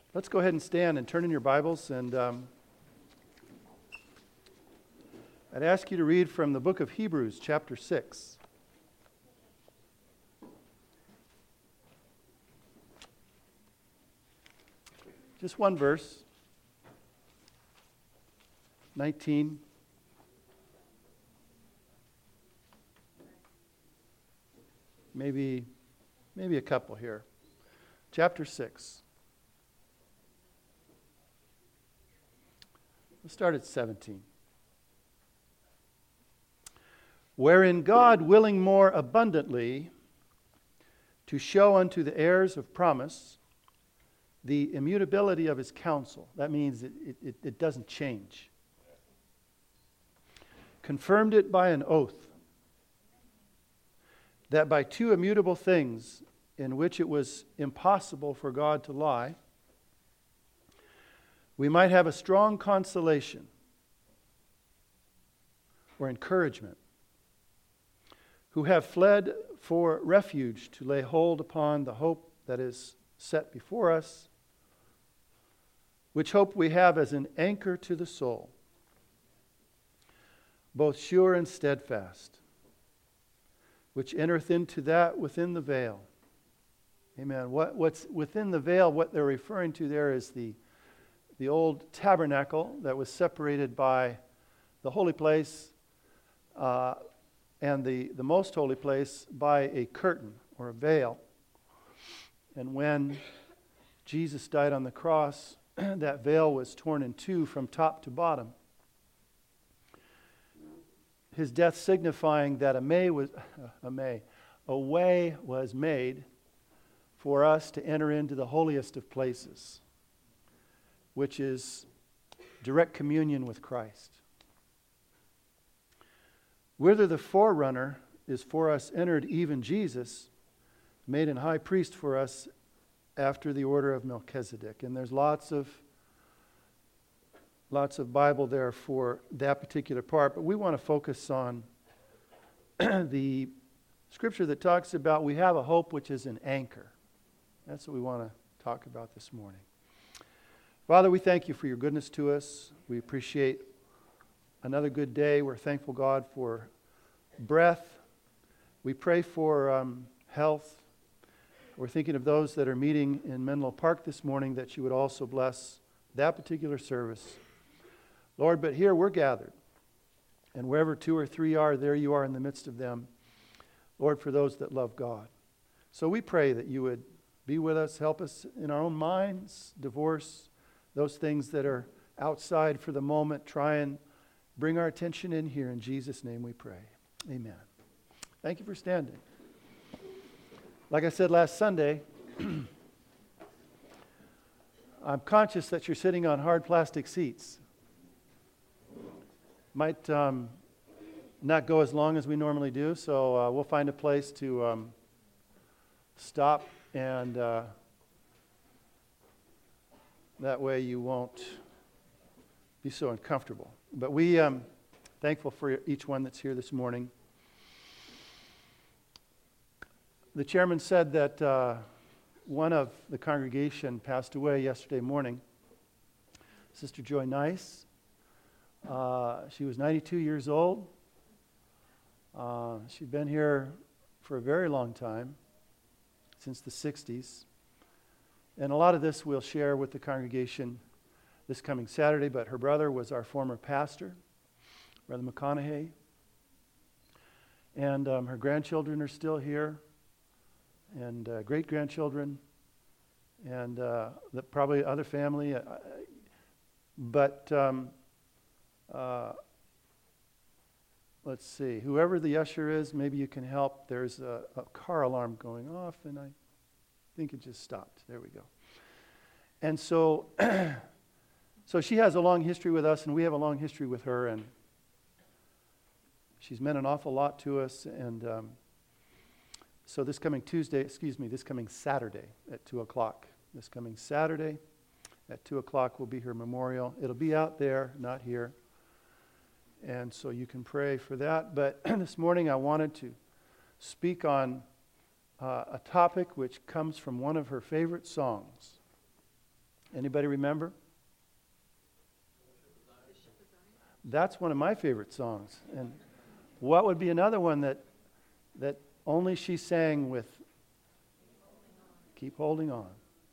Let's go ahead and stand and turn in your Bibles, and I'd ask you to read from the book of Hebrews, chapter 6. Just one verse, 19. Maybe a couple here. Chapter 6. Let's start at 17. Wherein God, willing more abundantly to show unto the heirs of promise the immutability of his counsel. That means it doesn't change. Confirmed it by an oath, that by two immutable things in which it was impossible for God to lie, we might have a strong consolation or encouragement, who have fled for refuge to lay hold upon the hope that is set before us, which hope we have as an anchor to the soul, both sure and steadfast, which entereth into that within the veil. Amen. What's within the veil, what they're referring to there is the old tabernacle that was separated by the holy place and the most holy place by a curtain or a veil. And when Jesus died on the cross, that veil was torn in two from top to bottom. His death signifying that a way was made for us to enter into the holiest of places, which is direct communion with Christ. Whither the forerunner is for us entered, even Jesus, made an high priest for us after the order of Melchizedek. And there's lots of Bible there for that particular part, but we want to focus on the scripture that talks about we have a hope which is an anchor. That's what we want to talk about this morning. Father, we thank you for your goodness to us. We appreciate another good day. We're thankful, God, for breath. We pray for health. We're thinking of those that are meeting in Menlo Park this morning, that you would also bless that particular service. Lord, but here we're gathered, and wherever two or three are, there you are in the midst of them. Lord, for those that love God. So we pray that you would be with us, help us in our own minds, divorce those things that are outside for the moment. Try and bring our attention in here. In Jesus' name we pray. Amen. Thank you for standing. Like I said last Sunday, I'm conscious that you're sitting on hard plastic seats. Might not go as long as we normally do, so we'll find a place to stop, and that way you won't be so uncomfortable. But we thankful for each one that's here this morning. The chairman said that one of the congregation passed away yesterday morning. Sister Joy Nice. She was 92 years old. She'd been here for a very long time, since the 60s. And a lot of this we'll share with the congregation this coming Saturday, but her brother was our former pastor, Brother McConaughey. And her grandchildren are still here, and great-grandchildren, and probably other family. But let's see, whoever the usher is, maybe you can help. There's a car alarm going off, and I think it just stopped. There we go. And so so she has a long history with us, and we have a long history with her, and she's meant an awful lot to us. And so this coming Saturday at 2 o'clock. This coming Saturday at 2 o'clock will be her memorial. It'll be out there, not here. And so you can pray for that. But this morning I wanted to speak on a topic which comes from one of her favorite songs. Anybody remember? That's one of my favorite songs. And what would be another one that only she sang with Keep Holding On?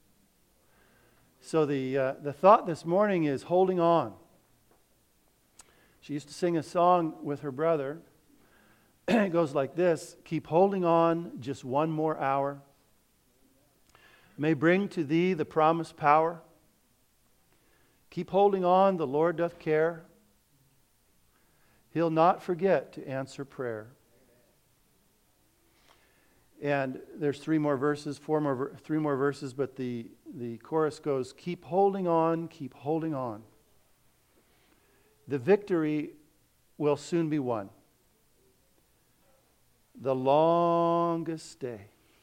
So the thought this morning is holding on. She used to sing a song with her brother. It goes like this: keep holding on just one more hour. May bring to thee the promised power. Keep holding on, the Lord doth care. He'll not forget to answer prayer. And there's three more verses, three more verses, but the chorus goes, keep holding on, keep holding on. The victory will soon be won. The longest day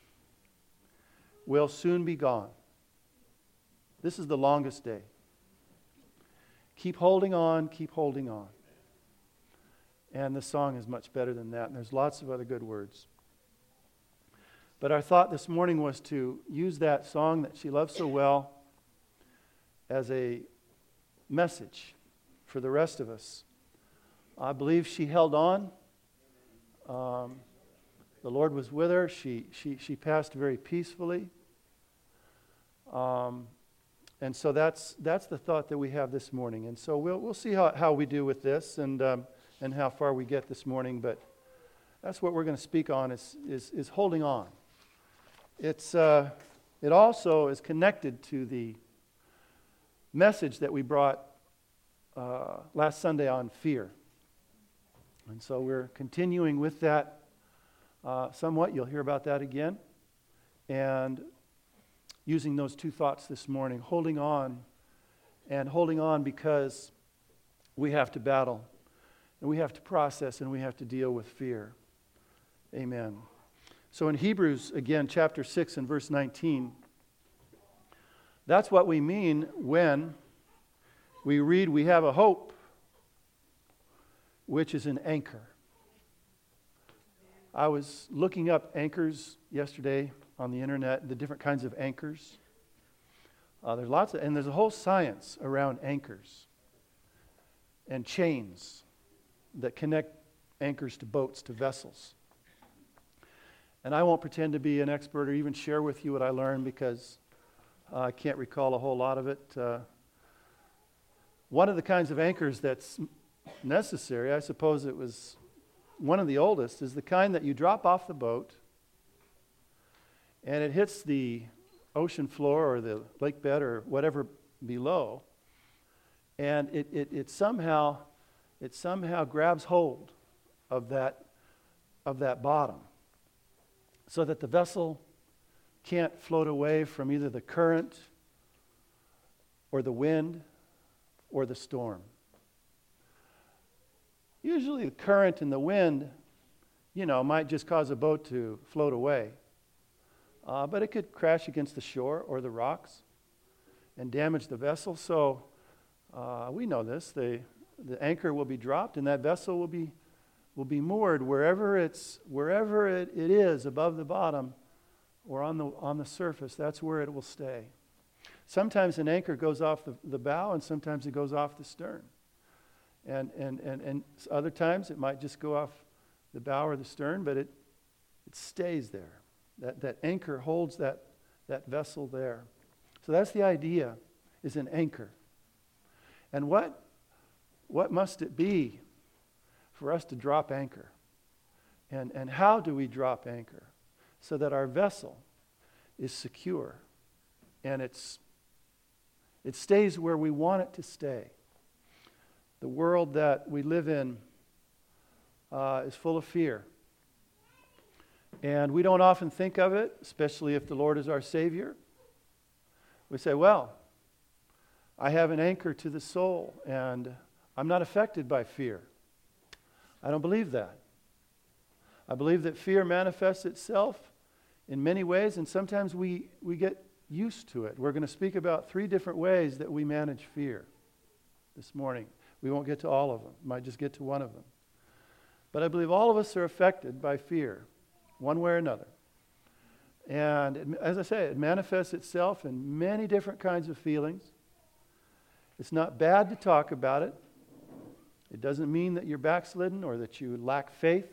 will soon be gone. This is the longest day. Keep holding on, keep holding on. And the song is much better than that, and there's lots of other good words. But our thought this morning was to use that song that she loves so well as a message for the rest of us. I believe she held on. The Lord was with her. She passed very peacefully. And so that's the thought that we have this morning. And so we'll see how we do with this and how far we get this morning. But that's what we're going to speak on is holding on. It also is connected to the message that we brought last Sunday on fear. And so we're continuing with that somewhat. You'll hear about that again. And using those two thoughts this morning, holding on because we have to battle and we have to process and we have to deal with fear. Amen. So in Hebrews, again, chapter 6 and verse 19, that's what we mean when we read, we have a hope, which is an anchor. I was looking up anchors yesterday on the internet, the different kinds of anchors. There's lots and there's a whole science around anchors and chains that connect anchors to boats, to vessels. And I won't pretend to be an expert or even share with you what I learned because I can't recall a whole lot of it. One of the kinds of anchors that's necessary, I suppose it was one of the oldest, is the kind that you drop off the boat and it hits the ocean floor or the lake bed or whatever below, and it somehow grabs hold of that bottom, so that the vessel can't float away from either the current or the wind or the storm. Usually the current and the wind, might just cause a boat to float away. But it could crash against the shore or the rocks and damage the vessel. So we know this. The anchor will be dropped and that vessel will be moored wherever it is above the bottom or on the surface. That's where it will stay. Sometimes an anchor goes off the bow and sometimes it goes off the stern. And other times it might just go off the bow or the stern, but it stays there. That anchor holds that vessel there. So that's the idea, is an anchor. And what must it be for us to drop anchor? And how do we drop anchor? So that our vessel is secure and it stays where we want it to stay. The world that we live in is full of fear. And we don't often think of it, especially if the Lord is our Savior. We say, well, I have an anchor to the soul and I'm not affected by fear. I don't believe that. I believe that fear manifests itself in many ways, and sometimes we get used to it. We're going to speak about 3 different ways that we manage fear this morning. We won't get to all of them. Might just get to one of them. But I believe all of us are affected by fear, one way or another. And as I say, it manifests itself in many different kinds of feelings. It's not bad to talk about it. It doesn't mean that you're backslidden or that you lack faith.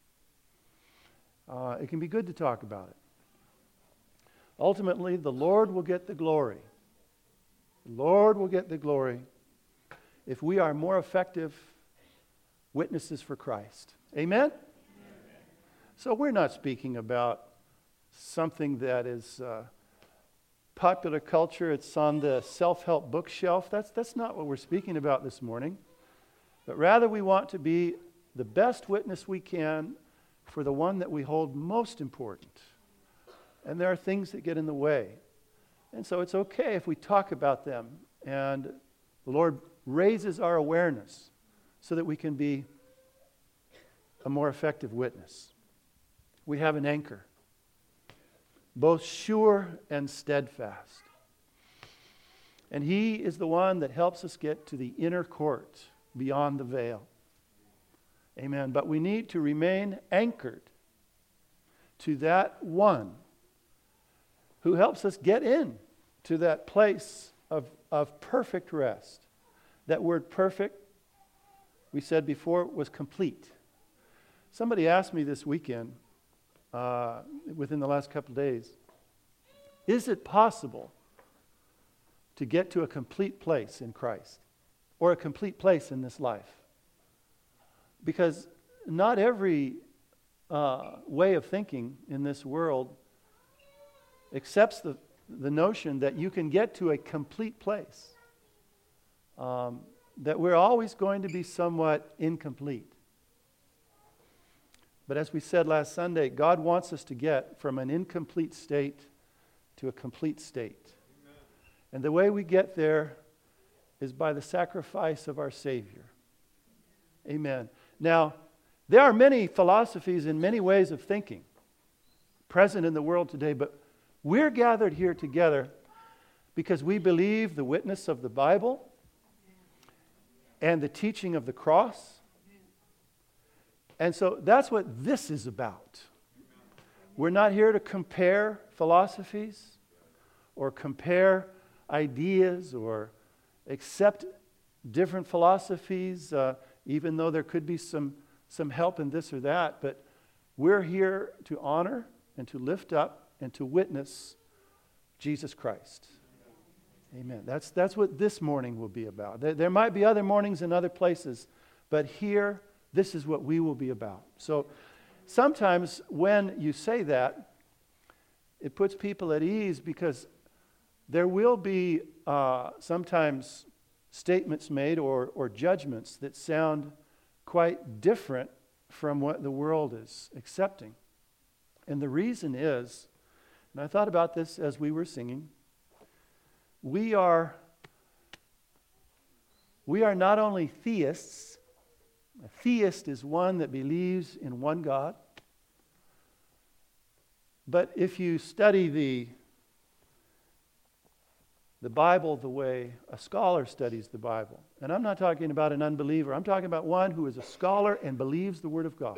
It can be good to talk about it. Ultimately, the Lord will get the glory. The Lord will get the glory if we are more effective witnesses for Christ. Amen? Amen. So we're not speaking about something that is popular culture. It's on the self-help bookshelf. That's not what we're speaking about this morning. But rather we want to be the best witness we can for the one that we hold most important. And there are things that get in the way. And so it's okay if we talk about them and the Lord raises our awareness so that we can be a more effective witness. We have an anchor, both sure and steadfast. And He is the one that helps us get to the inner court beyond the veil. Amen. But we need to remain anchored to that one who helps us get in to that place of perfect rest. That word perfect, we said before, was complete. Somebody asked me this weekend, within the last couple of days, is it possible to get to a complete place in Christ or a complete place in this life? Because not every way of thinking in this world accepts the notion that you can get to a complete place. That we're always going to be somewhat incomplete. But as we said last Sunday, God wants us to get from an incomplete state to a complete state. Amen. And the way we get there is by the sacrifice of our Savior. Amen. Now, there are many philosophies and many ways of thinking present in the world today, but we're gathered here together because we believe the witness of the Bible and the teaching of the cross. And so that's what this is about. We're not here to compare philosophies or compare ideas or accept different philosophies, even though there could be some help in this or that. But we're here to honor and to lift up and to witness Jesus Christ. Amen. That's what this morning will be about. There might be other mornings in other places, but here, this is what we will be about. So sometimes when you say that, it puts people at ease because there will be sometimes statements made or judgments that sound quite different from what the world is accepting. And the reason is, and I thought about this as we were singing, we are not only theists. A theist is one that believes in one God. But if you study the Bible the way a scholar studies the Bible, and I'm not talking about an unbeliever, I'm talking about one who is a scholar and believes the Word of God.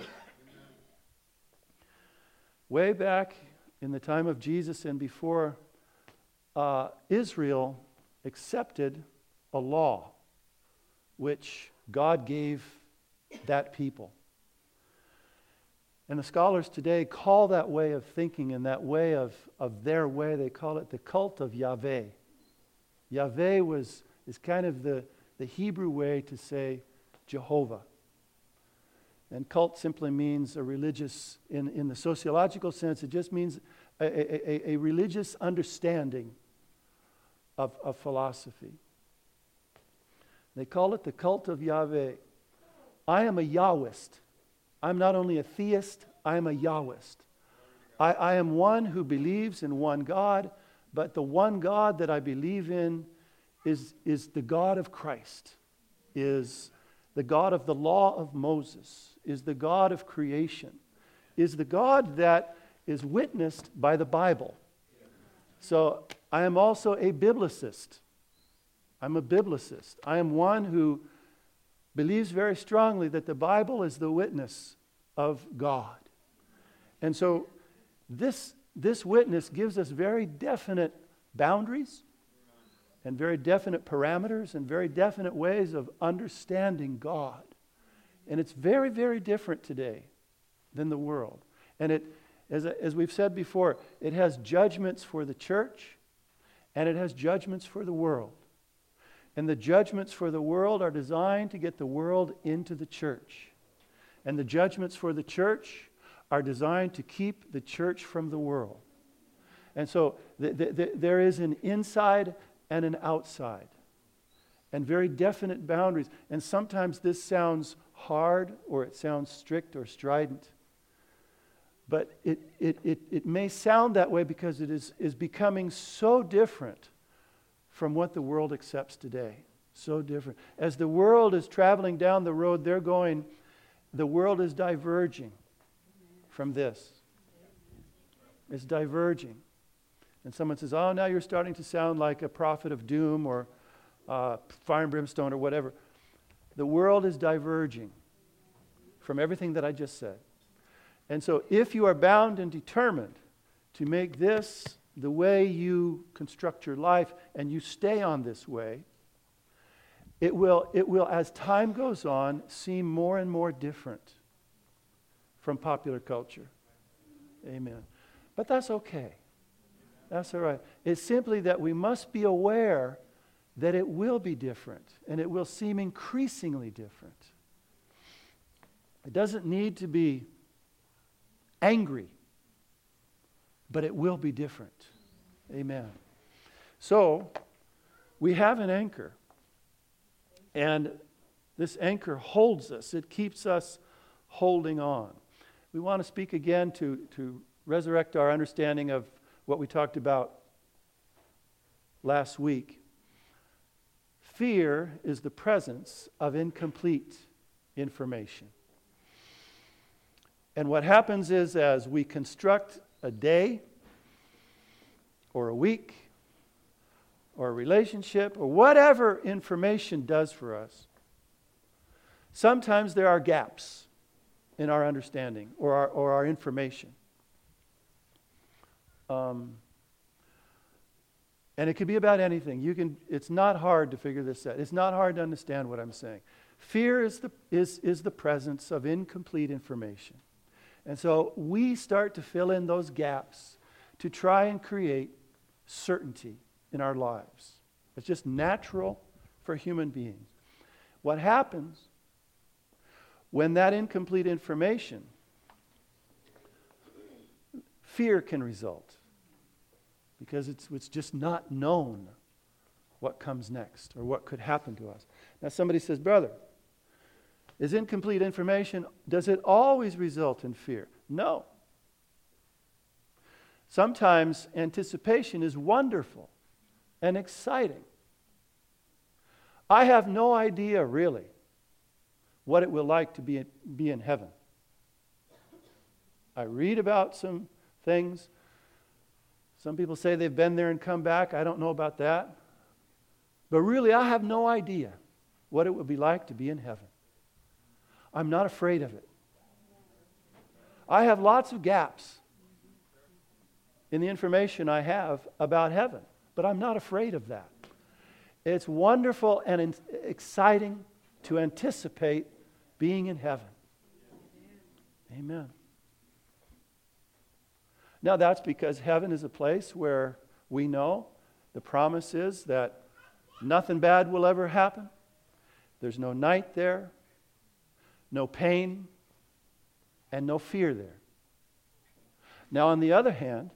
Way back in the time of Jesus and before, Israel accepted a law which God gave that people. And the scholars today call that way of thinking and that way of their way, they call it the cult of Yahweh. Yahweh is kind of the Hebrew way to say Jehovah. And cult simply means a religious, in the sociological sense, it just means a religious understanding of philosophy. They call it the cult of Yahweh. I am a Yahwist. I'm not only a theist, I am a Yahwist. I am one who believes in one God, but the one God that I believe in is the God of Christ, is the God of the law of Moses, is the God of creation, is the God that is witnessed by the Bible. So I am also a biblicist. I'm a biblicist. I am one who believes very strongly that the Bible is the witness of God. And so this this witness gives us very definite boundaries and very definite parameters and very definite ways of understanding God. And it's very, very different today than the world. And it, as we've said before, it has judgments for the church and it has judgments for the world. And the judgments for the world are designed to get the world into the church. And the judgments for the church are designed to keep the church from the world. And so there is an inside and an outside, and very definite boundaries. And sometimes this sounds hard, or it sounds strict or strident. But it may sound that way because it is becoming so different from what the world accepts today. So different. As the world is traveling down the road they're going, the world is diverging from this. It's diverging. And someone says, oh, now you're starting to sound like a prophet of doom or fire and brimstone or whatever. The world is diverging from everything that I just said. And so if you are bound and determined to make this the way you construct your life and you stay on this way, it will, as time goes on, seem more and more different from popular culture. Amen. But that's okay. That's all right. It's simply that we must be aware that it will be different, and it will seem increasingly different. It doesn't need to be angry, but it will be different. Amen. So, we have an anchor, and this anchor holds us. It keeps us holding on. We want to speak again to resurrect our understanding of what we talked about last week. Fear is the presence of incomplete information. And what happens is, as we construct a day or a week or a relationship or whatever information does for us, sometimes there are gaps in our understanding or our information. And it could be about anything. It's not hard to figure this out. It's not hard to understand what I'm saying. Fear is the presence of incomplete information. And so we start to fill in those gaps to try and create certainty in our lives. It's just natural for human beings. What happens when that incomplete information, fear can result, because it's just not known what comes next or what could happen to us. Now somebody says, brother, is incomplete information, does it always result in fear? No. Sometimes anticipation is wonderful and exciting. I have no idea really what it will like to be in heaven. I read about some things. Some people say they've been there and come back. I don't know about that. But really, I have no idea what it would be like to be in heaven. I'm not afraid of it. I have lots of gaps in the information I have about heaven, but I'm not afraid of that. It's wonderful and exciting to anticipate being in heaven. Amen. Now that's because heaven is a place where we know the promise is that nothing bad will ever happen. There's no night there, no pain, and no fear there. Now on the other hand,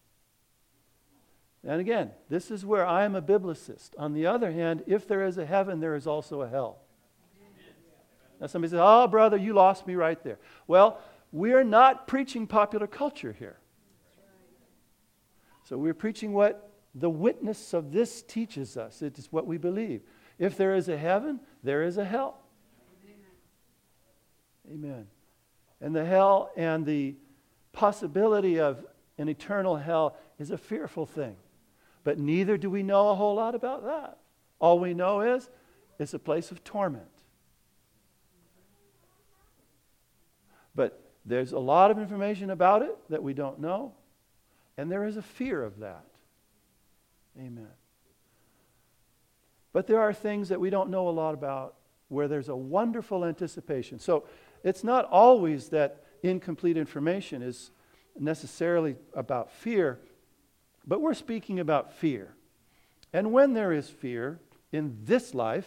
and again, this is where I am a biblicist. On the other hand, if there is a heaven, there is also a hell. Now somebody says, oh brother, you lost me right there. Well, we're not preaching popular culture here. So we're preaching what the witness of this teaches us. It is what we believe. If there is a heaven, there is a hell. Amen. And the hell and the possibility of an eternal hell is a fearful thing. But neither do we know a whole lot about that. All we know is it's a place of torment. But there's a lot of information about it that we don't know. And there is a fear of that. Amen. But there are things that we don't know a lot about where there's a wonderful anticipation. So it's not always that incomplete information is necessarily about fear, but we're speaking about fear. And when there is fear in this life,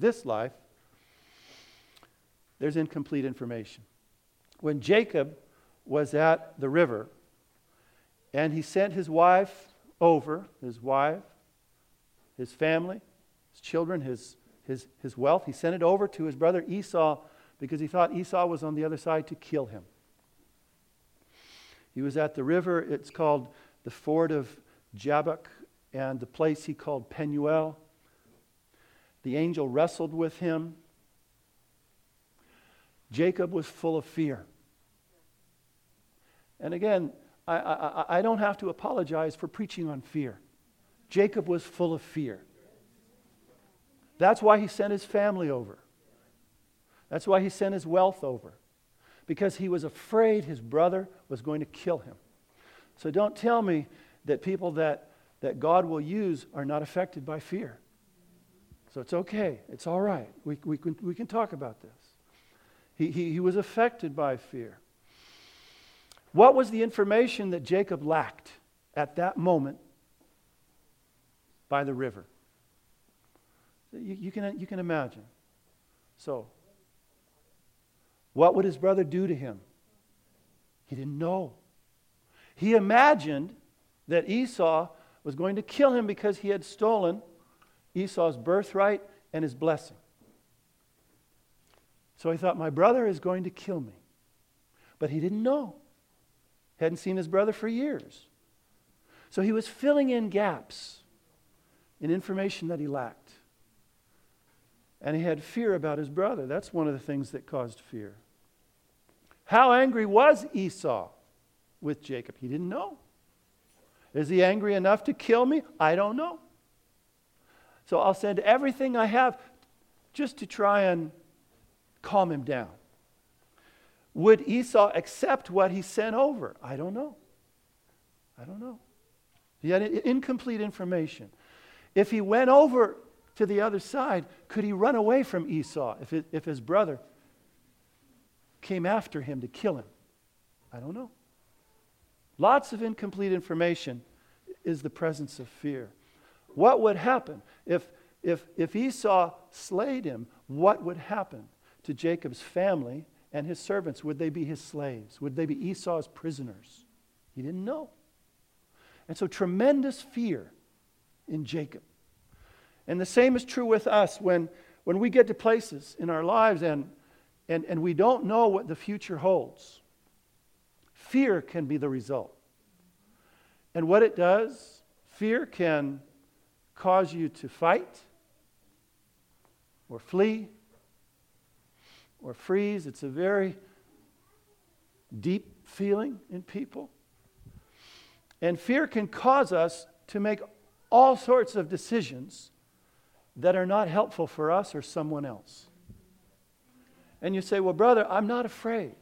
there's incomplete information. When Jacob was at the river and he sent his wife over, his family, his children, his wealth, he sent it over to his brother Esau because he thought Esau was on the other side to kill him. He was at the river. It's called the Ford of Jabbok, and the place he called Penuel. The angel wrestled with him. Jacob was full of fear. And again, I don't have to apologize for preaching on fear. Jacob was full of fear. That's why he sent his family over. That's why he sent his wealth over. Because he was afraid his brother was going to kill him. So don't tell me that people that God will use are not affected by fear. So it's okay. It's all right. We can talk about this. He was affected by fear. What was the information that Jacob lacked at that moment by the river? You can imagine. So, what would his brother do to him? He didn't know. He imagined that Esau was going to kill him because he had stolen Esau's birthright and his blessing. So he thought, my brother is going to kill me. But he didn't know. Hadn't seen his brother for years. So he was filling in gaps in information that he lacked. And he had fear about his brother. That's one of the things that caused fear. How angry was Esau with Jacob? He didn't know. Is he angry enough to kill me? I don't know. So I'll send everything I have just to try and calm him down. Would Esau accept what he sent over? I don't know. He had incomplete information. If he went over to the other side, could he run away from Esau if his brother came after him to kill him? I don't know. Lots of incomplete information is the presence of fear. What would happen if Esau slayed him? What would happen to Jacob's family and his servants? Would they be his slaves? Would they be Esau's prisoners? He didn't know. And so tremendous fear in Jacob. And the same is true with us when we get to places in our lives and we don't know what the future holds. Fear can be the result. And what it does, fear can cause you to fight or flee or freeze. It's a very deep feeling in people. And fear can cause us to make all sorts of decisions that are not helpful for us or someone else. And you say, well, brother, I'm not afraid.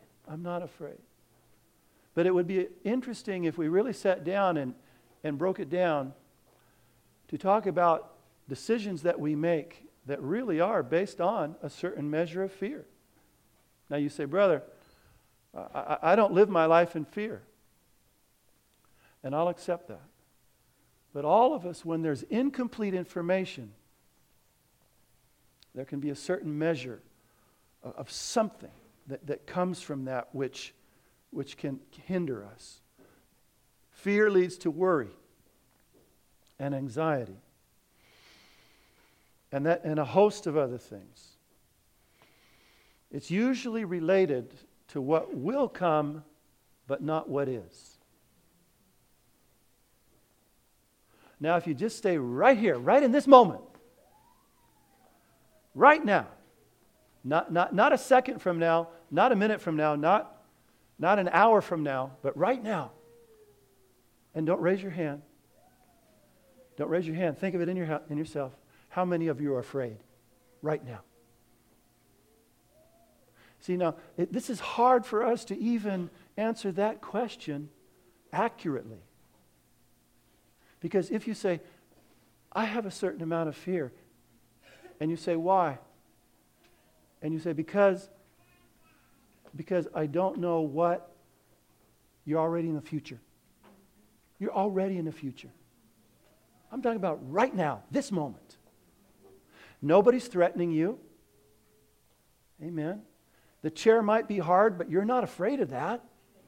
But it would be interesting if we really sat down and broke it down to talk about decisions that we make that really are based on a certain measure of fear. Now you say, brother, I don't live my life in fear. And I'll accept that. But all of us, when there's incomplete information, there can be a certain measure of something that comes from that which can hinder us. Fear leads to worry and anxiety and a host of other things. It's usually related to what will come, but not what is. Now, if you just stay right here, right in this moment, right now, not a second from now, not a minute from now, not an hour from now, but right now. And don't raise your hand. Don't raise your hand. Think of it in yourself. How many of you are afraid right now? See, now, this is hard for us to even answer that question accurately. Because if you say, I have a certain amount of fear, and you say, why? And you say, because I don't know what, you're already in the future. You're already in the future. I'm talking about right now, this moment. Nobody's threatening you. Amen. The chair might be hard, but you're not afraid of that.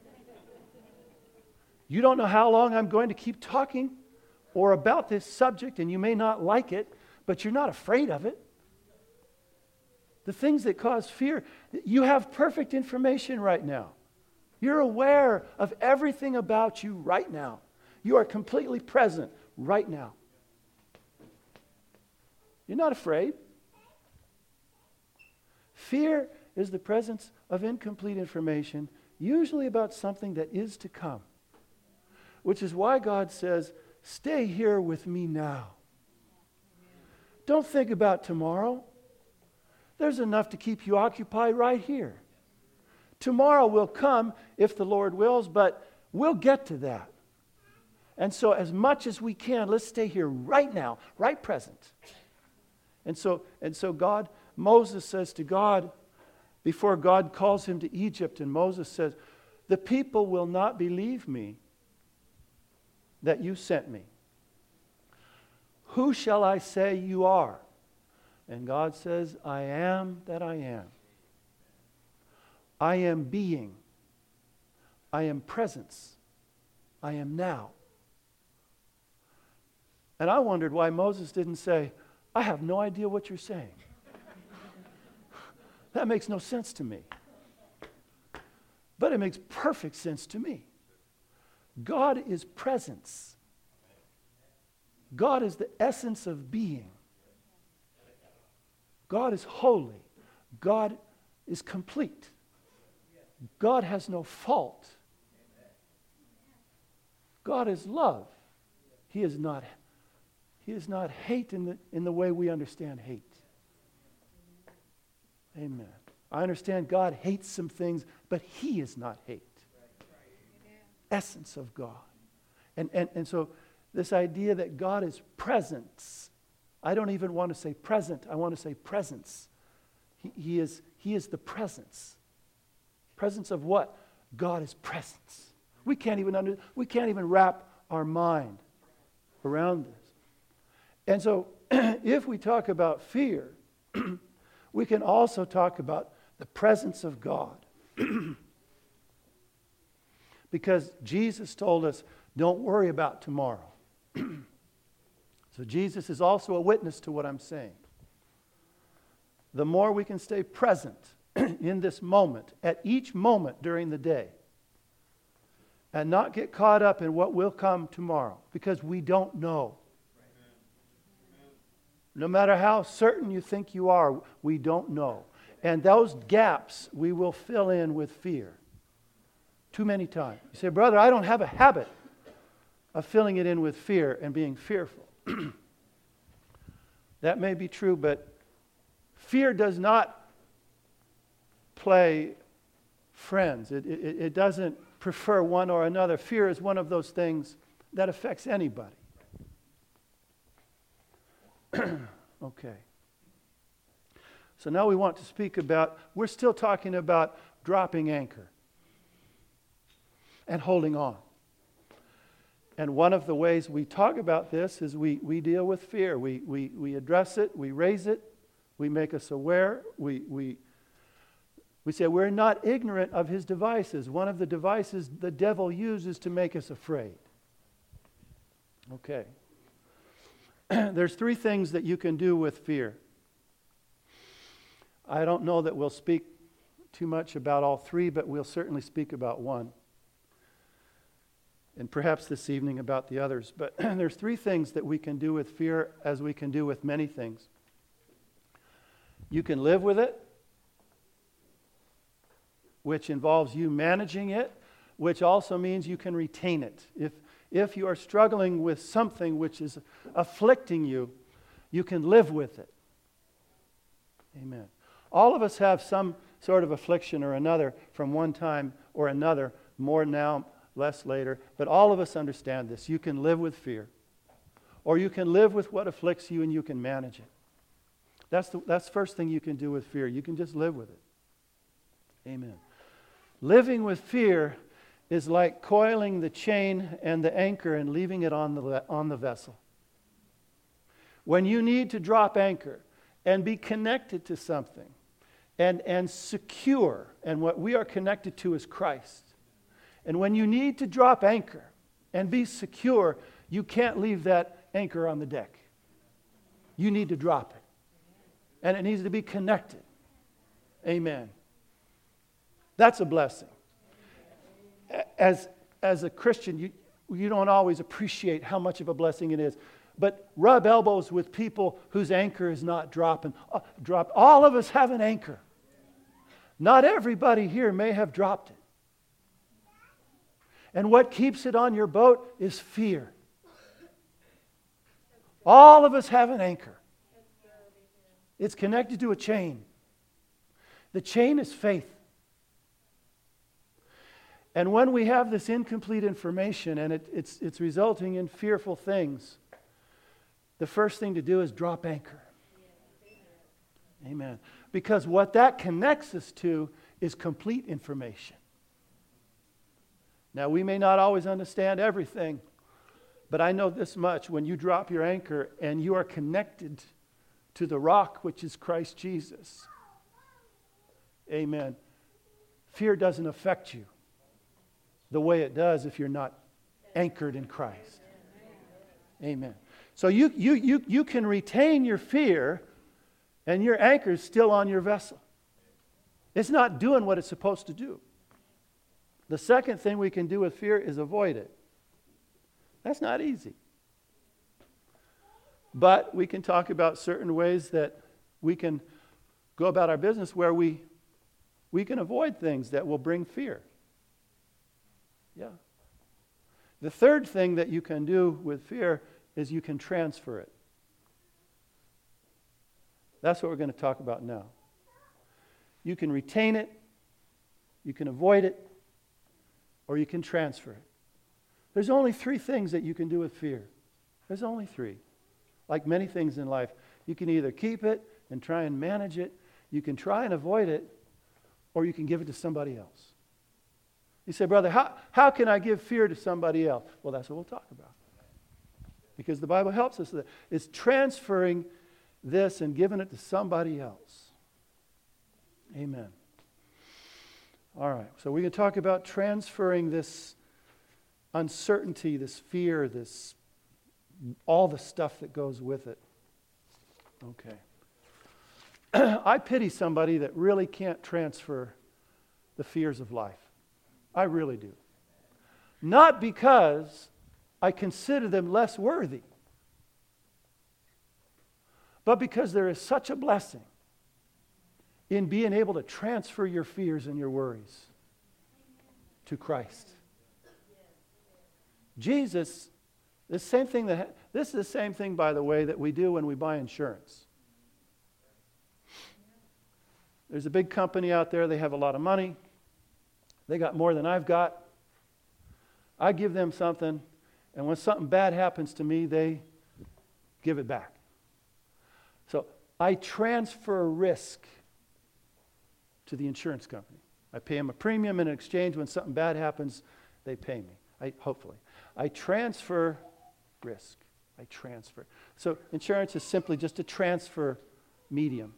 You don't know how long I'm going to keep talking or about this subject, and you may not like it, but you're not afraid of it. The things that cause fear, you have perfect information right now. You're aware of everything about you right now. You are completely present right now. You're not afraid. Fear is the presence of incomplete information, usually about something that is to come, which is why God says, stay here with me now. Don't think about tomorrow. There's enough to keep you occupied right here. Tomorrow will come if the Lord wills, but we'll get to that. And so as much as we can, let's stay here right now, right present. And so Moses says to God, before God calls him to Egypt, and Moses says, the people will not believe me that you sent me. Who shall I say you are? And God says, I am that I am. I am being. I am presence. I am now. And I wondered why Moses didn't say, I have no idea what you're saying. That makes no sense to me. But it makes perfect sense to me. God is presence. God is the essence of being. God is holy. God is complete. God has no fault. God is love. He is not hate in the way we understand hate. Amen. I understand God hates some things, but He is not hate. Essence of God. And so this idea that God is presence, I don't even want to say present, I want to say presence. He is the presence. Presence of what? God is presence. We can't even wrap our mind around this. And so if we talk about fear, we can also talk about the presence of God. Because Jesus told us, don't worry about tomorrow. So Jesus is also a witness to what I'm saying. The more we can stay present in this moment, at each moment during the day, and not get caught up in what will come tomorrow, because we don't know. No matter how certain you think you are, we don't know. And those gaps we will fill in with fear. Too many times. You say, brother, I don't have a habit of filling it in with fear and being fearful. That may be true, but fear does not play friends. It doesn't prefer one or another. Fear is one of those things that affects anybody. Okay. So now we want to speak about, we're still talking about dropping anchor and holding on. And one of the ways we talk about this is we deal with fear. We address it, we raise it, we make us aware, we say we're not ignorant of his devices. One of the devices the devil uses to make us afraid. Okay. There's three things that you can do with fear. I don't know that we'll speak too much about all three, but we'll certainly speak about one. And perhaps this evening about the others. But there's three things that we can do with fear as we can do with many things. You can live with it, which involves you managing it, which also means you can retain it. If you are struggling with something which is afflicting you, you can live with it. Amen. All of us have some sort of affliction or another from one time or another, more now, less later, but all of us understand this. You can live with fear. or you can live with what afflicts you and you can manage it. That's the first thing you can do with fear. You can just live with it. Amen. Living with fear is like coiling the chain and the anchor and leaving it on the vessel. When you need to drop anchor and be connected to something and secure, and what we are connected to is Christ. And when you need to drop anchor and be secure, you can't leave that anchor on the deck. You need to drop it. And it needs to be connected. Amen. That's a blessing. As a Christian, you don't always appreciate how much of a blessing it is. But rub elbows with people whose anchor is not dropping. All of us have an anchor. Not everybody here may have dropped it. And what keeps it on your boat is fear. All of us have an anchor. It's connected to a chain. The chain is faith. And when we have this incomplete information and it's resulting in fearful things, the first thing to do is drop anchor. Amen. Because what that connects us to is complete information. Now, we may not always understand everything, but I know this much. When you drop your anchor and you are connected to the rock, which is Christ Jesus, amen, fear doesn't affect you the way it does if you're not anchored in Christ. Amen. So you can retain your fear and your anchor is still on your vessel. It's not doing what it's supposed to do. The second thing we can do with fear is avoid it. That's not easy. But we can talk about certain ways that we can go about our business where we can avoid things that will bring fear. Yeah. The third thing that you can do with fear is you can transfer it. That's what we're going to talk about now. You can retain it, you can avoid it, or you can transfer it. There's only three things that you can do with fear. There's only three. Like many things in life, you can either keep it and try and manage it, you can try and avoid it, or you can give it to somebody else. You say, brother, how can I give fear to somebody else? Well, that's what we'll talk about. Because the Bible helps us with that. It's transferring this and giving it to somebody else. Amen. All right, so we can talk about transferring this uncertainty, this fear, all the stuff that goes with it. Okay. I pity somebody that really can't transfer the fears of life. I really do. Not because I consider them less worthy, but because there is such a blessing in being able to transfer your fears and your worries to Christ. Jesus, this is the same thing, by the way, that we do when we buy insurance. There's a big company out there, they have a lot of money. They got more than I've got. I give them something, and when something bad happens to me, they give it back. So I transfer risk to the insurance company. I pay them a premium, and in exchange, when something bad happens, they pay me. Hopefully. I transfer risk. I transfer. So insurance is simply just a transfer medium.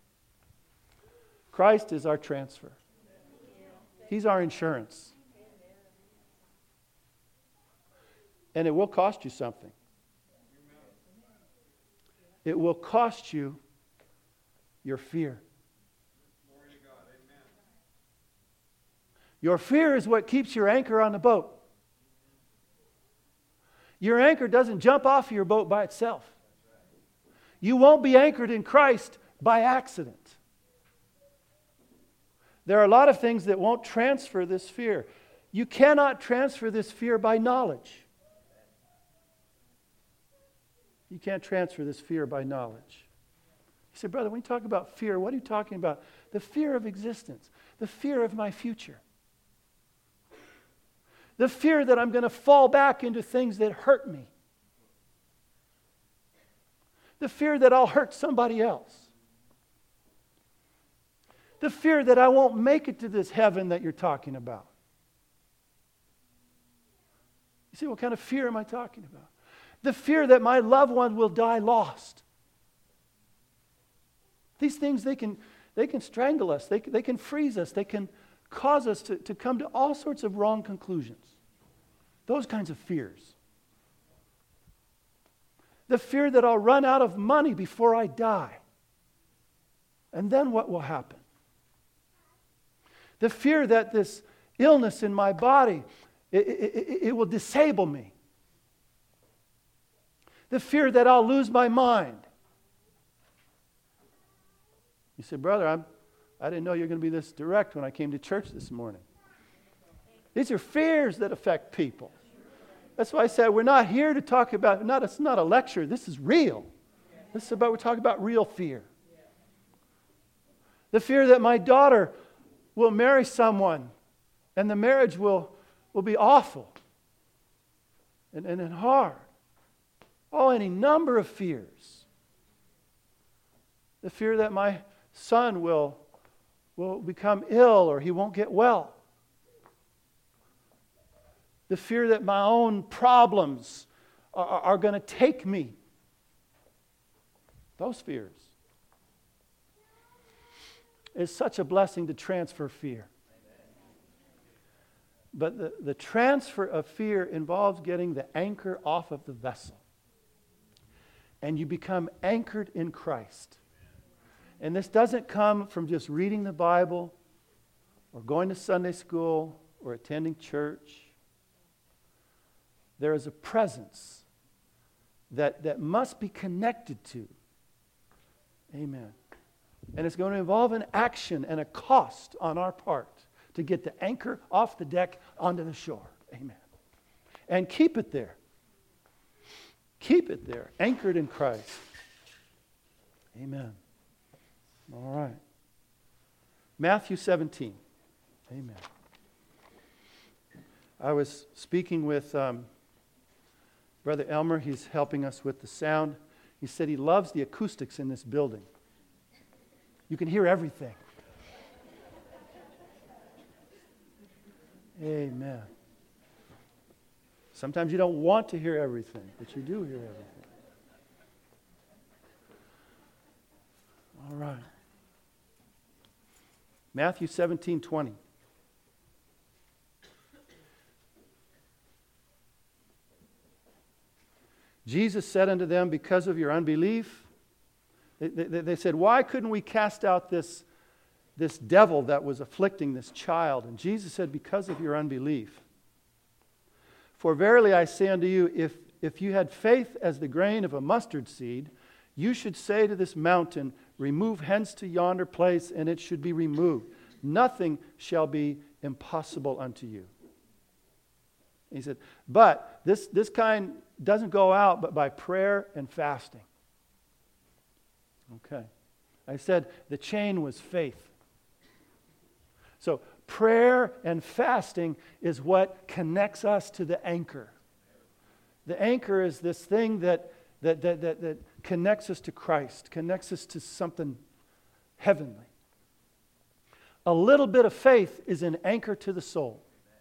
Christ is our transfer. He's our insurance. And it will cost you something. It will cost you your fear. Your fear is what keeps your anchor on the boat. Your anchor doesn't jump off your boat by itself. You won't be anchored in Christ by accident. There are a lot of things that won't transfer this fear. You cannot transfer this fear by knowledge. You can't transfer this fear by knowledge. You say, brother, when you talk about fear, what are you talking about? The fear of existence, the fear of my future. The fear that I'm going to fall back into things that hurt me. The fear that I'll hurt somebody else. The fear that I won't make it to this heaven that you're talking about. You see, what kind of fear am I talking about? The fear that my loved one will die lost. These things, they can strangle us. They can freeze us. They can cause us to come to all sorts of wrong conclusions. Those kinds of fears. The fear that I'll run out of money before I die. And then what will happen? The fear that this illness in my body, it will disable me. The fear that I'll lose my mind. You say, brother, I didn't know you were going to be this direct when I came to church this morning. These are fears that affect people. That's why I said we're not here to talk about, it's not a lecture, this is real. We're talking about real fear. The fear that my daughter will marry someone and the marriage will be awful and hard. Oh, any number of fears. The fear that my son will become ill or he won't get well. The fear that my own problems are going to take me. Those fears. It's such a blessing to transfer fear. But the transfer of fear involves getting the anchor off of the vessel. And you become anchored in Christ. And this doesn't come from just reading the Bible or going to Sunday school or attending church. There is a presence that must be connected to. Amen. And it's going to involve an action and a cost on our part to get the anchor off the deck onto the shore. Amen. And keep it there. Keep it there, anchored in Christ. Amen. All right. Matthew 17. Amen. I was speaking with Brother Elmer. He's helping us with the sound. He said he loves the acoustics in this building. You can hear everything. Amen. Sometimes you don't want to hear everything, but you do hear everything. All right. Matthew 17:20. Jesus said unto them, because of your unbelief, they said, why couldn't we cast out this devil that was afflicting this child? And Jesus said, because of your unbelief. For verily I say unto you, if you had faith as the grain of a mustard seed, you should say to this mountain, remove hence to yonder place, and it should be removed. Nothing shall be impossible unto you. He said, but this kind doesn't go out but by prayer and fasting. Okay. I said the chain was faith. So prayer and fasting is what connects us to the anchor. The anchor is this thing that connects us to Christ, connects us to something heavenly. A little bit of faith is an anchor to the soul.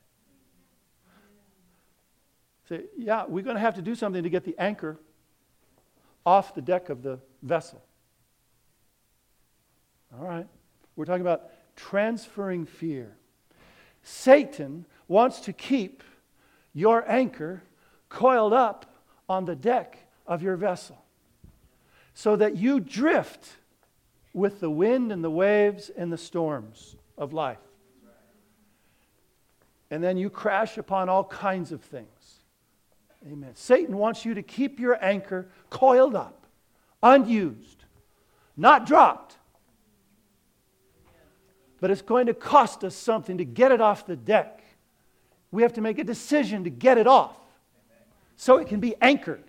So, yeah, we're going to have to do something to get the anchor off the deck of the vessel. All right. We're talking about transferring fear. Satan wants to keep your anchor coiled up on the deck of your vessel so that you drift with the wind and the waves and the storms of life. And then you crash upon all kinds of things. Amen. Satan wants you to keep your anchor coiled up, unused, not dropped. But it's going to cost us something to get it off the deck. We have to make a decision to get it off so it can be anchored.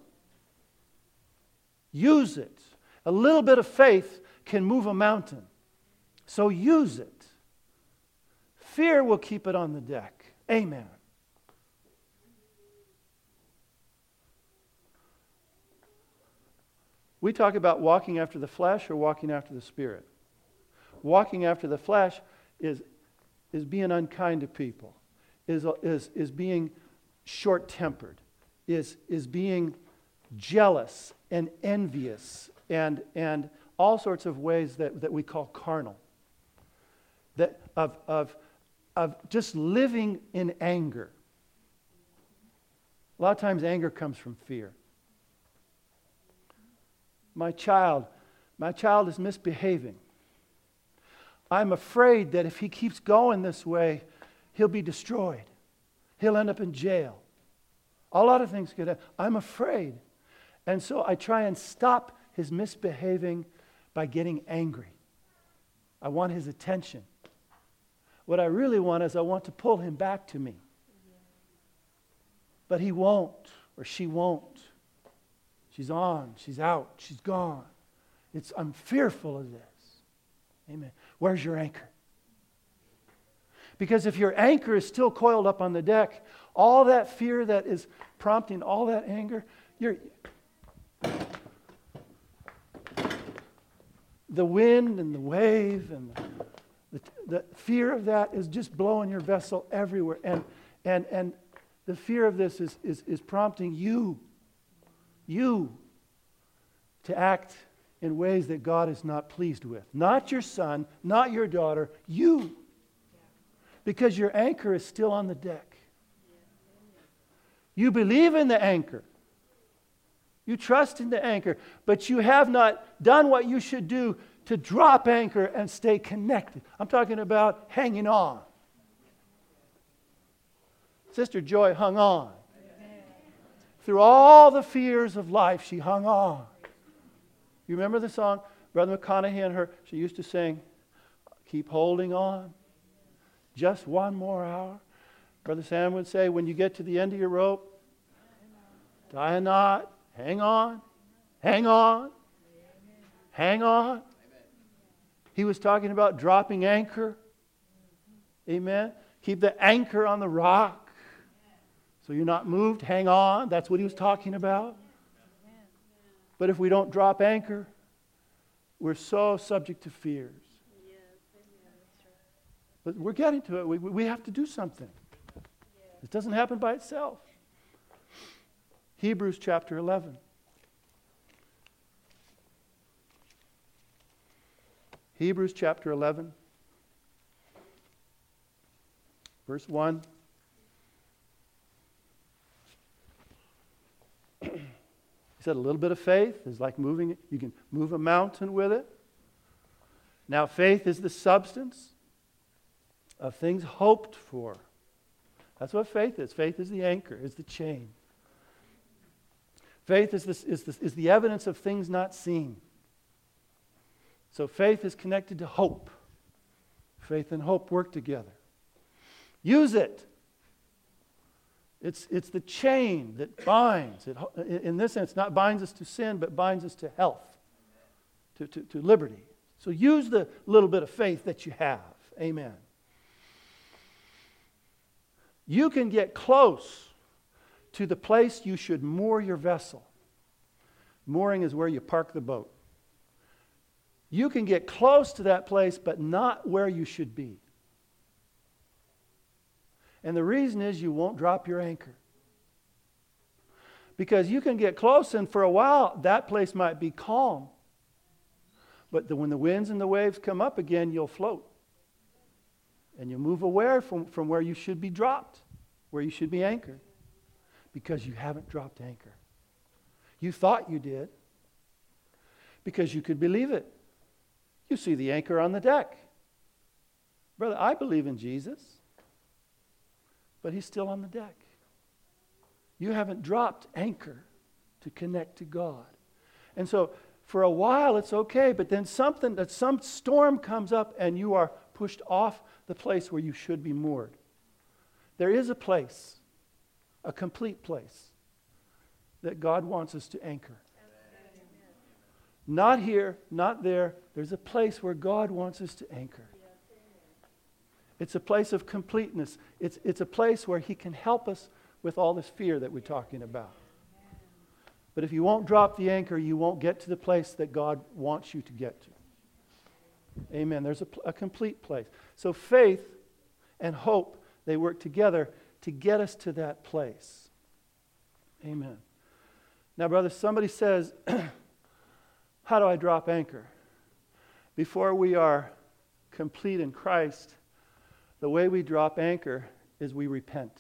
Use it. A little bit of faith can move a mountain. So use it. Fear will keep it on the deck. Amen. We talk about walking after the flesh or walking after the Spirit. Walking after the flesh is being unkind to people, is being short-tempered, is being jealous and envious and all sorts of ways that we call carnal. That of just living in anger. A lot of times anger comes from fear. My child is misbehaving. I'm afraid that if he keeps going this way, he'll be destroyed. He'll end up in jail. A lot of things could happen. I'm afraid. And so I try and stop his misbehaving by getting angry. I want his attention. What I really want is I want to pull him back to me. But he won't, or she won't. She's on, she's out, she's gone. I'm fearful of this. Amen. Where's your anchor? Because if your anchor is still coiled up on the deck, all that fear that is prompting all that anger, the wind and the wave and the fear of that is just blowing your vessel everywhere. And the fear of this is prompting you to act in ways that God is not pleased with. Not your son, not your daughter, you. Because your anchor is still on the deck. You believe in the anchor. You trust in the anchor, but you have not done what you should do to drop anchor and stay connected. I'm talking about hanging on. Sister Joy hung on. Through all the fears of life, she hung on. You remember the song? Brother McConaughey and her, she used to sing, keep holding on. Just one more hour. Brother Sam would say, when you get to the end of your rope, tie a knot, hang on, hang on, hang on. He was talking about dropping anchor. Amen. Keep the anchor on the rock. So you're not moved, hang on. That's what he was talking about. But if we don't drop anchor, we're so subject to fears. But we're getting to it. We have to do something. It doesn't happen by itself. Hebrews chapter 11. Hebrews chapter 11. Verse 1. He said a little bit of faith is like moving, you can move a mountain with it. Now faith is the substance of things hoped for. That's what faith is. Faith is the anchor, is the chain. Faith is the evidence of things not seen. So faith is connected to hope. Faith and hope work together. Use it. It's the chain that binds. In this sense, not binds us to sin, but binds us to health, to liberty. So use the little bit of faith that you have. Amen. You can get close to the place you should moor your vessel. Mooring is where you park the boat. You can get close to that place, but not where you should be. And the reason is you won't drop your anchor. Because you can get close, and for a while, that place might be calm. But when the winds and the waves come up again, you'll float. And you'll move away from where you should be dropped, where you should be anchored. Because you haven't dropped anchor. You thought you did. Because you could believe it. You see the anchor on the deck. Brother, I believe in Jesus. But he's still on the deck. You haven't dropped anchor to connect to God. And so for a while it's okay, but then some storm comes up and you are pushed off the place where you should be moored. There is a place, a complete place, that God wants us to anchor. Not here, not there. There's a place where God wants us to anchor. It's a place of completeness. It's a place where he can help us with all this fear that we're talking about. But if you won't drop the anchor, you won't get to the place that God wants you to get to. Amen. There's a complete place. So faith and hope, they work together to get us to that place. Amen. Now, brother, somebody says, how do I drop anchor? Before we are complete in Christ, the way we drop anchor is we repent.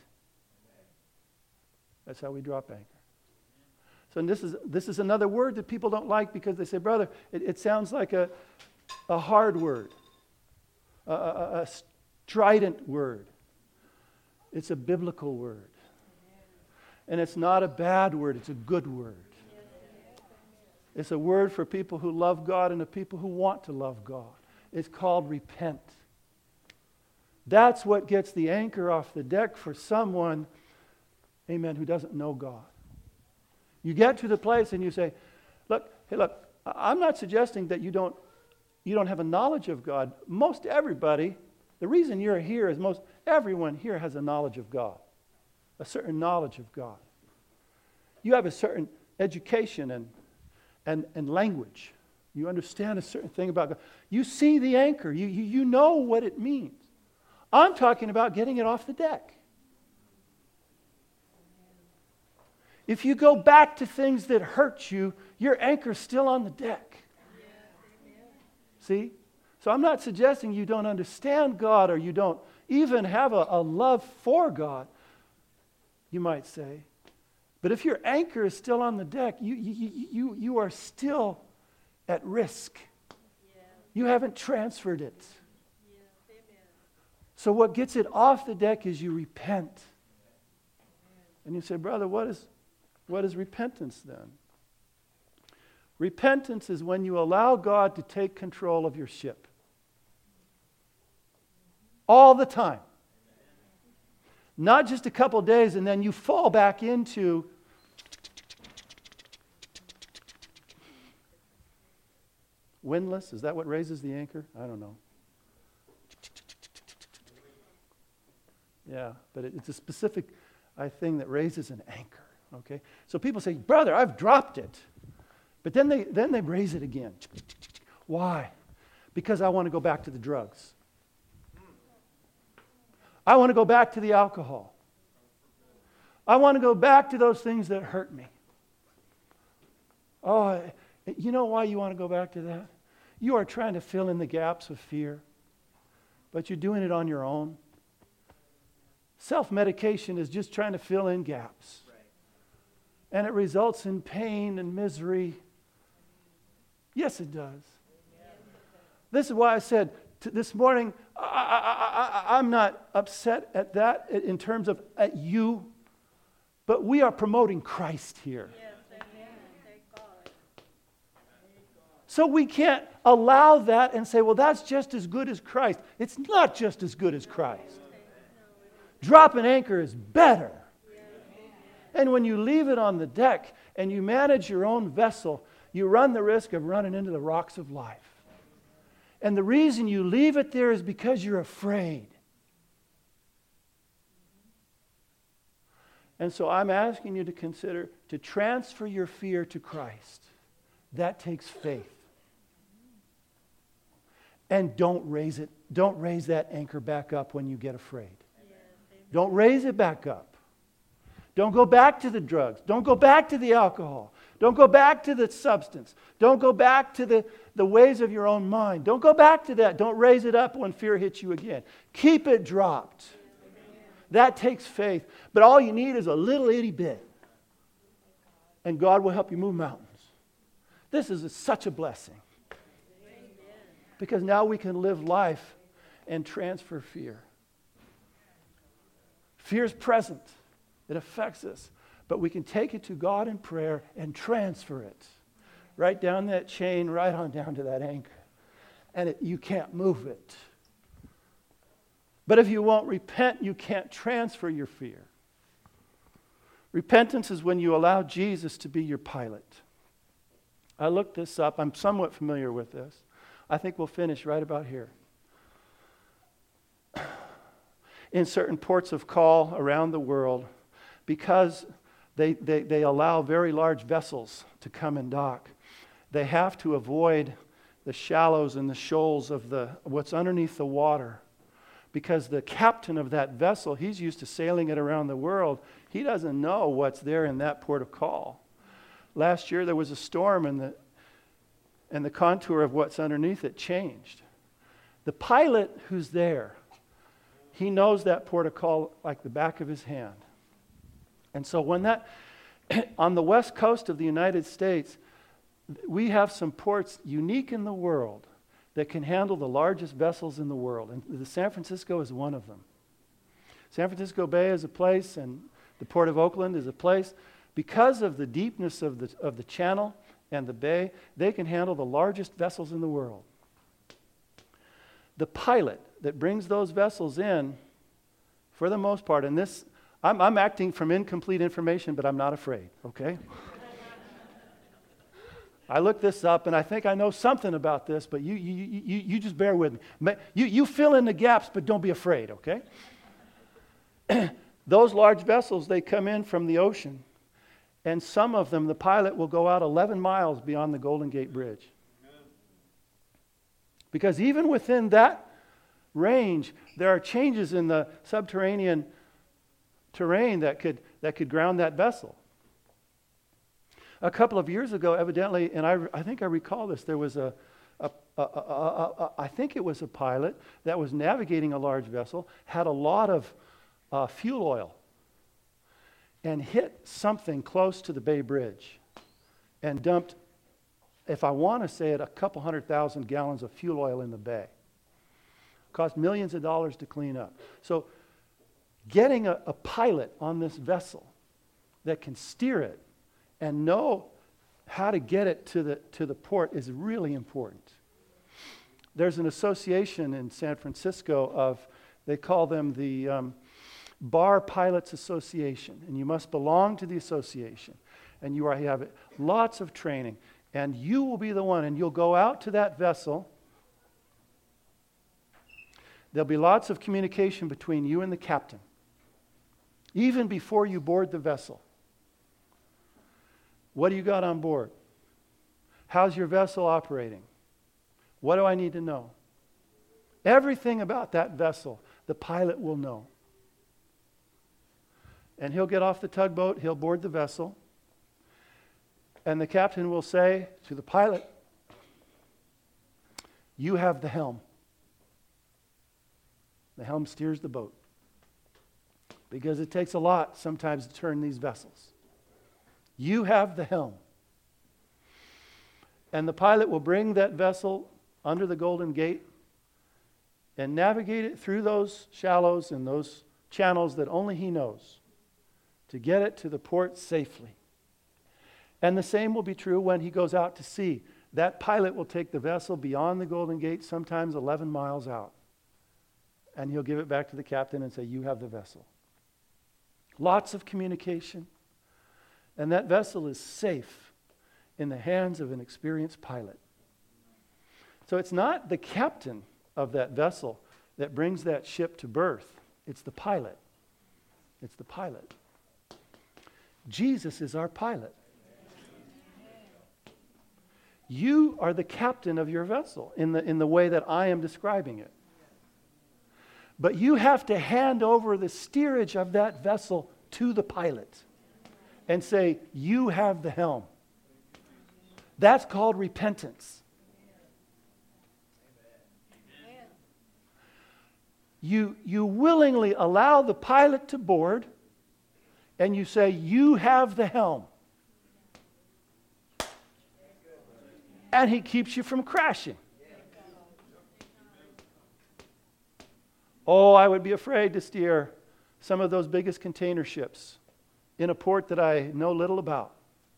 That's how we drop anchor. So this is another word that people don't like because they say, brother, it sounds like a hard word, a strident word. It's a biblical word. And it's not a bad word, it's a good word. It's a word for people who love God and the people who want to love God. It's called repent. That's what gets the anchor off the deck for someone, amen, who doesn't know God. You get to the place and you say, look, I'm not suggesting that you don't have a knowledge of God. Most everybody, the reason you're here is most everyone here has a knowledge of God, a certain knowledge of God. You have a certain education and language. You understand a certain thing about God. You see the anchor. You know what it means. I'm talking about getting it off the deck. If you go back to things that hurt you, your anchor's still on the deck. See? So I'm not suggesting you don't understand God or you don't even have a love for God, you might say. But if your anchor is still on the deck, you are still at risk. You haven't transferred it. So what gets it off the deck is you repent. And you say, brother, what is repentance then? Repentance is when you allow God to take control of your ship. All the time. Not just a couple days and then you fall back into windlass. Is that what raises the anchor? I don't know. Yeah, but it's a specific thing that raises an anchor. Okay, so people say, brother, I've dropped it. But then they raise it again. Why? Because I want to go back to the drugs. I want to go back to the alcohol. I want to go back to those things that hurt me. Oh, you know why you want to go back to that? You are trying to fill in the gaps of fear, but you're doing it on your own. Self-medication is just trying to fill in gaps. And it results in pain and misery. Yes, it does. This is why I said this morning, I'm not upset at that in terms of at you, but we are promoting Christ here. So we can't allow that and say, well, that's just as good as Christ. It's not just as good as Christ. Drop an anchor is better. And when you leave it on the deck and you manage your own vessel, you run the risk of running into the rocks of life. And the reason you leave it there is because you're afraid. And so I'm asking you to consider to transfer your fear to Christ. That takes faith. And don't raise that anchor back up when you get afraid. Don't raise it back up. Don't go back to the drugs. Don't go back to the alcohol. Don't go back to the substance. Don't go back to the ways of your own mind. Don't go back to that. Don't raise it up when fear hits you again. Keep it dropped. That takes faith. But all you need is a little itty bit. And God will help you move mountains. This is such a blessing. Because now we can live life and transfer fear. Fear is present. It affects us. But we can take it to God in prayer and transfer it. Right down that chain, right on down to that anchor. And you can't move it. But if you won't repent, you can't transfer your fear. Repentance is when you allow Jesus to be your pilot. I looked this up. I'm somewhat familiar with this. I think we'll finish right about here. In certain ports of call around the world, because They allow very large vessels to come and dock. They have to avoid the shallows and the shoals of what's underneath the water, because the captain of that vessel, he's used to sailing it around the world. He doesn't know what's there in that port of call. Last year there was a storm, and the contour of what's underneath it changed. The pilot who's there, he knows that port of call like the back of his hand. And so when on the west coast of the United States, we have some ports unique in the world that can handle the largest vessels in the world. And the San Francisco is one of them. San Francisco Bay is a place, and the Port of Oakland is a place. Because of the deepness of the channel and the bay, they can handle the largest vessels in the world. The pilot that brings those vessels in, for the most part, and this, I'm acting from incomplete information, but I'm not afraid, okay? I looked this up, and I think I know something about this, but you just bear with me. You fill in the gaps, but don't be afraid, okay? Those large vessels, they come in from the ocean, and some of them, the pilot will go out 11 miles beyond the Golden Gate Bridge. Because even within that range, there are changes in the subterranean terrain that could ground that vessel. A couple of years ago, evidently, and I think I recall this, there was I think it was a pilot that was navigating a large vessel, had a lot of fuel oil, and hit something close to the Bay Bridge and dumped, if I want to say it, a couple 100,000 gallons of fuel oil in the bay. Cost millions of dollars to clean up. So getting a pilot on this vessel that can steer it and know how to get it to the port is really important. There's an association in San Francisco they call them the Bar Pilots Association, and you must belong to the association. And you have lots of training, and you will be the one, and you'll go out to that vessel. There'll be lots of communication between you and the captain, even before you board the vessel. What do you got on board? How's your vessel operating? What do I need to know? Everything about that vessel, the pilot will know. And he'll get off the tugboat, he'll board the vessel, and the captain will say to the pilot, "You have the helm." The helm steers the boat, because it takes a lot sometimes to turn these vessels. You have the helm. And the pilot will bring that vessel under the Golden Gate and navigate it through those shallows and those channels that only he knows to get it to the port safely. And the same will be true when he goes out to sea. That pilot will take the vessel beyond the Golden Gate, sometimes 11 miles out. And he'll give it back to the captain and say, "You have the vessel." Lots of communication. And that vessel is safe in the hands of an experienced pilot. So it's not the captain of that vessel that brings that ship to berth. It's the pilot. It's the pilot. Jesus is our pilot. You are the captain of your vessel in the way that I am describing it. But you have to hand over the steerage of that vessel to the pilot and say, "You have the helm." That's called repentance. You willingly allow the pilot to board, and you say, "You have the helm." And he keeps you from crashing. Oh, I would be afraid to steer some of those biggest container ships in a port that I know little about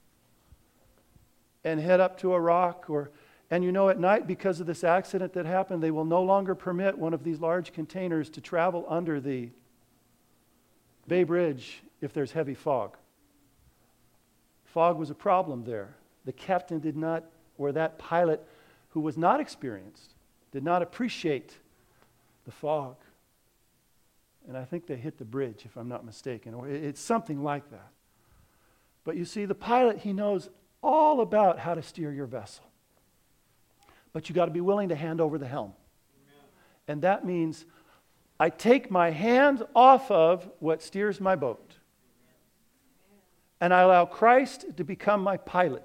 and head up to a rock and at night, because of this accident that happened, they will no longer permit one of these large containers to travel under the Bay Bridge if there's heavy fog. Fog was a problem there. The captain did not, or that pilot who was not experienced, did not appreciate the fog. And I think they hit the bridge, if I'm not mistaken, or it's something like that. But you see, the pilot, he knows all about how to steer your vessel. But you got to be willing to hand over the helm. Amen. And that means I take my hands off of what steers my boat. And I allow Christ to become my pilot.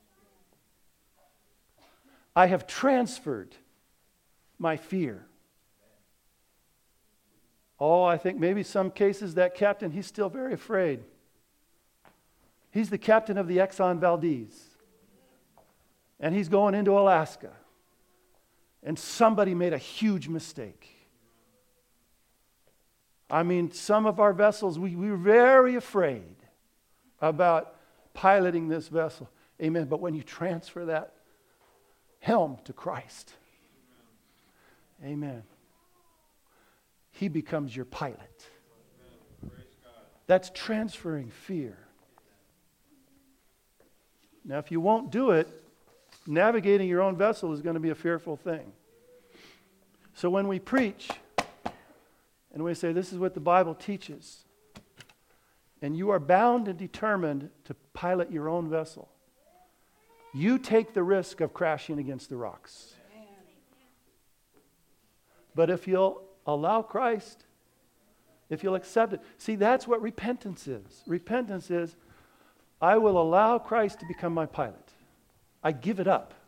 I have transferred my fear. Oh, I think maybe some cases that captain, he's still very afraid. He's the captain of the Exxon Valdez. And he's going into Alaska. And somebody made a huge mistake. I mean, some of our vessels, we were very afraid about piloting this vessel. Amen. But when you transfer that helm to Christ, amen, He becomes your pilot. That's transferring fear. Now, if you won't do it, navigating your own vessel is going to be a fearful thing. So when we preach, and we say, this is what the Bible teaches, and you are bound and determined to pilot your own vessel, you take the risk of crashing against the rocks. But if you'll allow Christ, if you'll accept it, see, that's what repentance is. Repentance is, I will allow Christ to become my pilot. I give it up.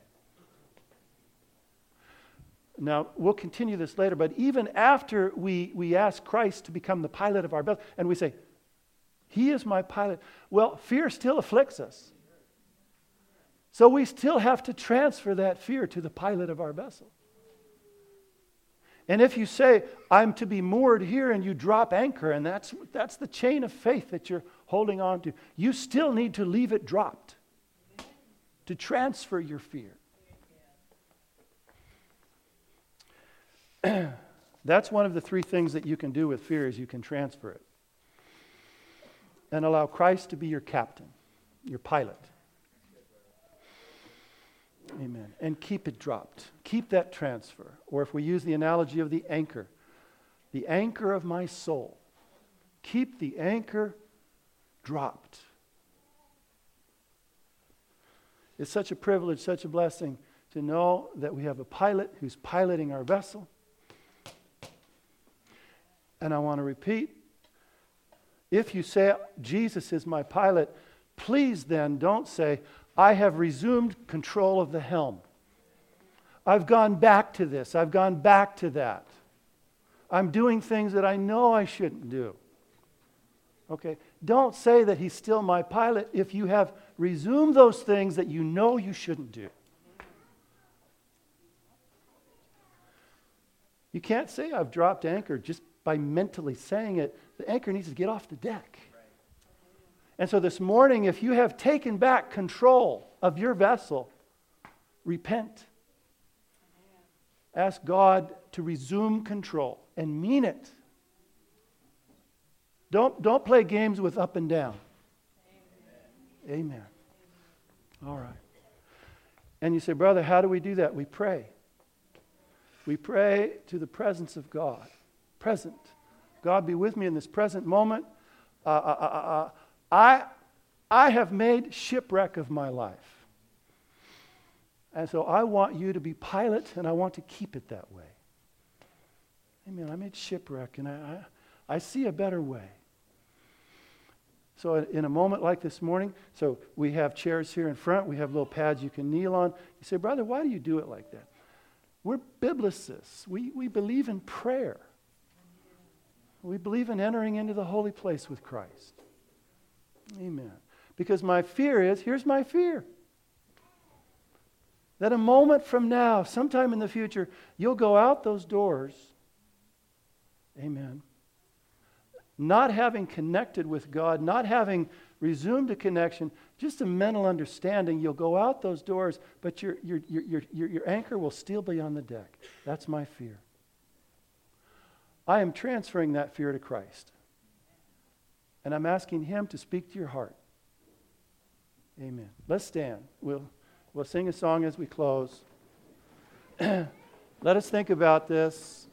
Now, we'll continue this later, but even after we ask Christ to become the pilot of our vessel, and we say, He is my pilot, well, fear still afflicts us. So we still have to transfer that fear to the pilot of our vessel. And if you say, I'm to be moored here, and you drop anchor, and that's the chain of faith that you're holding on to, you still need to leave it dropped to transfer your fear. That's one of the three things that you can do with fear, is you can transfer it. And allow Christ to be your captain, your pilot. Amen. And keep it dropped. Keep that transfer. Or if we use the analogy of the anchor of my soul, keep the anchor dropped. It's such a privilege, such a blessing to know that we have a pilot who's piloting our vessel. And I want to repeat, if you say, Jesus is my pilot, please then don't say, I have resumed control of the helm. I've gone back to this. I've gone back to that. I'm doing things that I know I shouldn't do. Okay? Don't say that He's still my pilot if you have resumed those things that you know you shouldn't do. You can't say I've dropped anchor just by mentally saying it. The anchor needs to get off the deck. And so this morning, if you have taken back control of your vessel, repent. Ask God to resume control and mean it. Don't play games with up and down. Amen. All right. And you say, brother, how do we do that? We pray. We pray to the presence of God. Present. God, be with me in this present moment. I have made shipwreck of my life. And so I want you to be pilot, and I want to keep it that way. Amen. I made shipwreck, and I see a better way. So in a moment like this morning, so we have chairs here in front. We have little pads you can kneel on. You say, brother, why do you do it like that? We're biblicists. We believe in prayer. We believe in entering into the holy place with Christ. Amen. Because my fear is, here's my fear. That a moment from now, sometime in the future, you'll go out those doors. Amen. Not having connected with God, not having resumed a connection, just a mental understanding. You'll go out those doors, but your anchor will still be on the deck. That's my fear. I am transferring that fear to Christ. And I'm asking Him to speak to your heart. Amen. Let's stand. We'll sing a song as we close. Let us think about this.